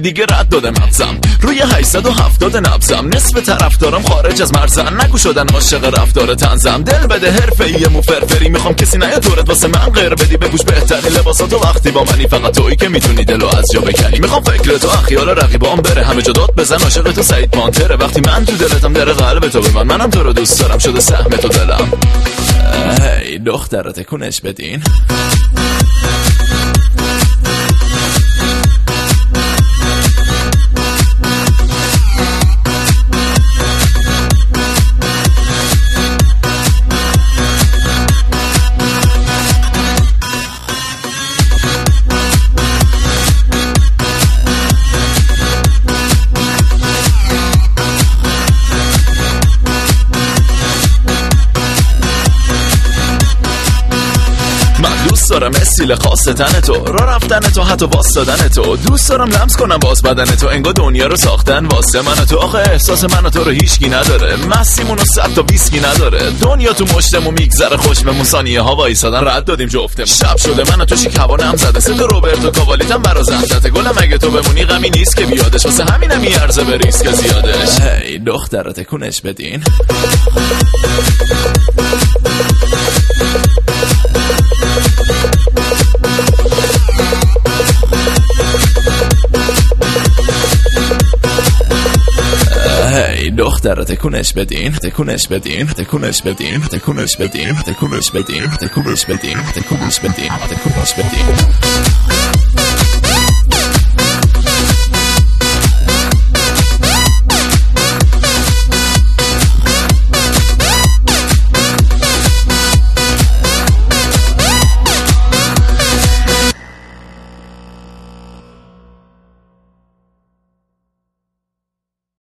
دیگه رد داده مغزم، روی 870 نبزم، نصف طرفدارم خارج از مرزن، نگو شدن عاشق رفتار طنزم، دل بده حرفه‌ای مو فرفری، میخوام کسی نیاد دورت واسه من غیر بدی، بپوش بهترین لباساتو وقتی با منی، فقط تویی که میتونی دلو از جا بکنی، میخوام فکر تو خیال رقیبام بره، همه جا داد بزن عاشق تو سعید پانتره، وقتی من تو دلتم در قلب تو به منم تو رو دوست دارم، شده سهم تو دلم. هی دختر تکونش بدین. دوست دارم استیل خاص تن تو، را رفتن تو، حتی واسدادن تو، دوست دارم لمس کنم باز بدن تو، انگار دنیا رو ساختن واسه من و تو، آخه احساس من و تو رو هیچکی نداره، مسیمون رو 100 تا ویسکی نداره، دنیا تو مشتمون میگذره خوشممون، ثانیه ها وایسادن رد دادیم جفتمون، شب شده من و تو شیک هوا نم زده، صد روبرتو کاوالیتم برا زندته، گلم اگه تو بمونی غمی نیست که بیادش، واسه همینم میارزه به ریسک زیادش. هی دختر تکونش بدین. هی دختر تکونش بدین، تکونش بدین، تکونش بدین، تکونش بدین، تکونش بدین، تکونش بدین، تکونش بدین، تکونش بدین.